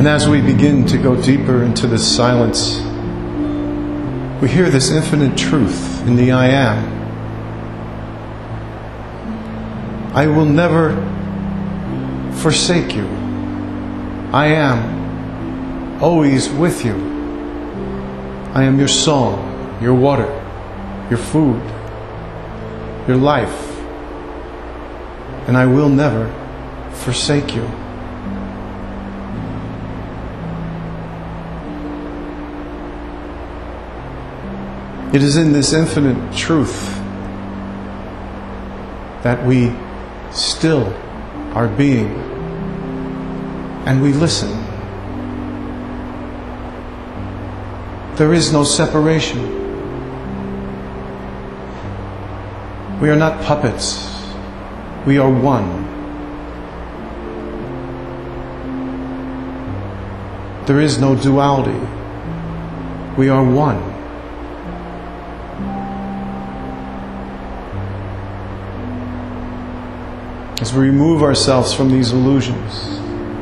as we begin to go deeper into this silence, we hear this infinite truth in the I Am. I will never forsake you. I am always with you. I am your song, your water, your food, your life, and I will never forsake you. It is in this infinite truth that we still our being and we listen. There is no separation. We are not puppets. We are one. There is no duality. We are one. As we remove ourselves from these illusions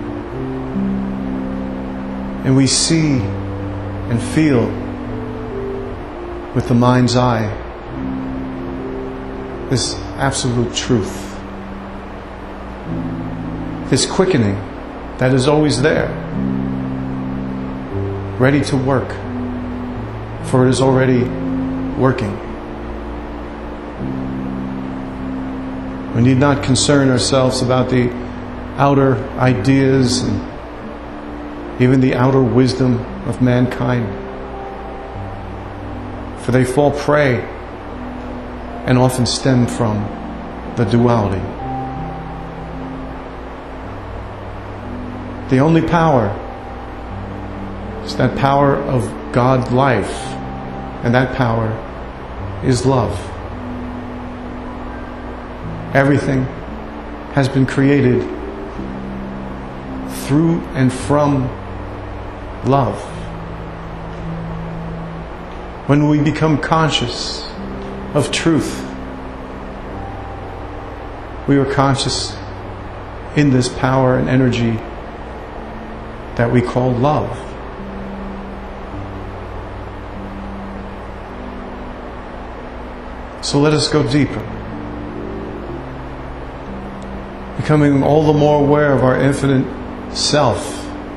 and we see and feel with the mind's eye this absolute truth, this quickening that is always there, ready to work, for it is already working. We need not concern ourselves about the outer ideas and even the outer wisdom of mankind, for they fall prey and often stem from the duality. The only power is that power of God life, and that power is love. Everything has been created through and from love. When we become conscious of truth, we are conscious in this power and energy that we call love. So let us go deeper, becoming all the more aware of our infinite self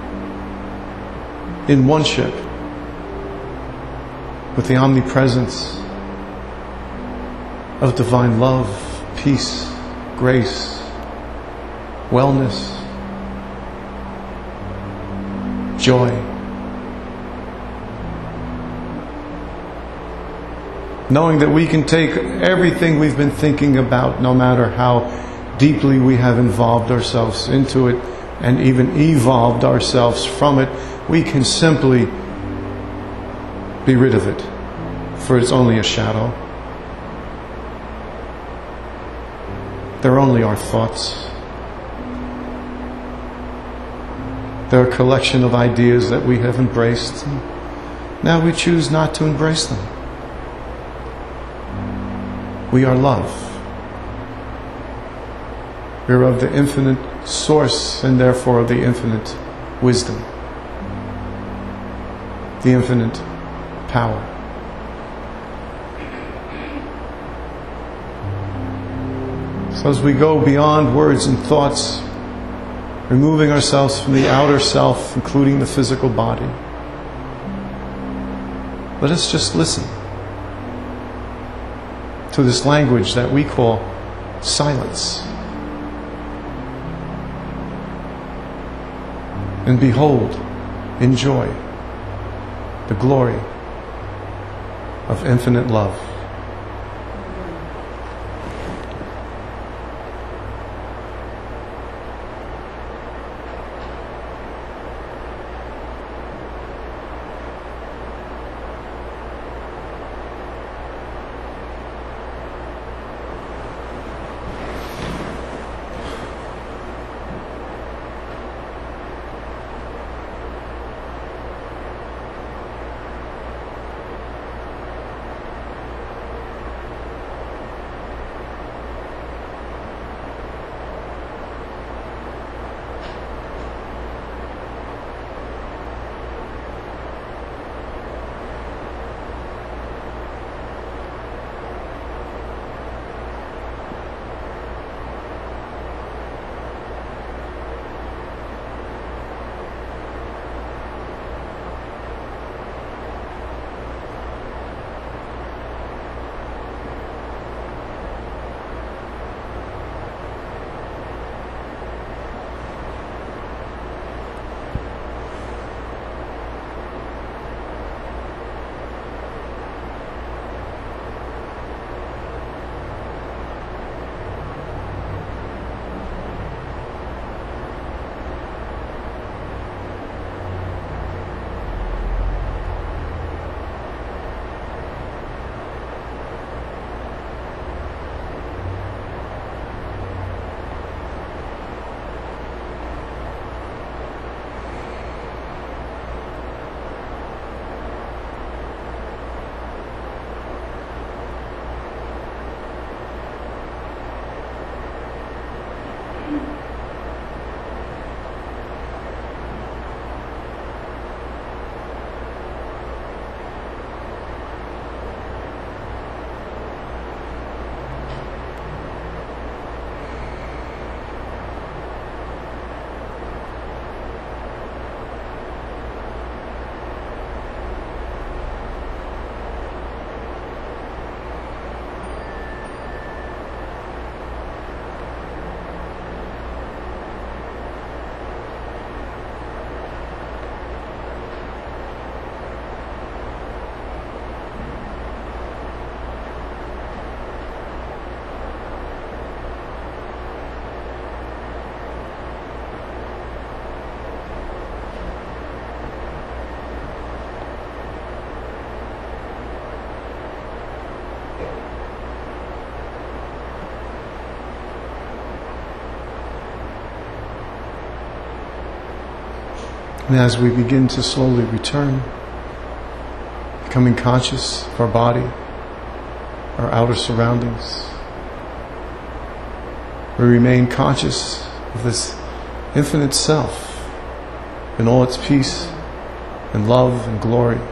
in one-ship with the omnipresence of divine love, peace, grace, wellness, joy. Knowing that we can take everything we've been thinking about, no matter how deeply we have involved ourselves into it and even evolved ourselves from it, we can simply be rid of it, for it's only a shadow. They're only our thoughts. They're a collection of ideas that we have embraced. Now we choose not to embrace them. We are love. We are of the infinite source and therefore of the infinite wisdom, the infinite power. So as we go beyond words and thoughts, removing ourselves from the outer self, including the physical body, let us just listen to this language that we call silence. And behold, enjoy the glory of infinite love. And as we begin to slowly return, becoming conscious of our body, our outer surroundings, we remain conscious of this infinite self in all its peace and love and glory.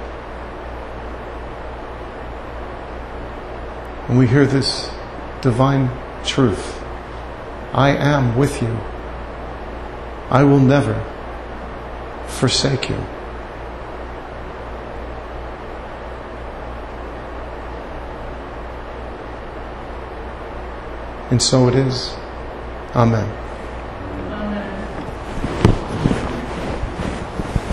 And we hear this divine truth: I am with you. I will never forsake you. And so it is. Amen.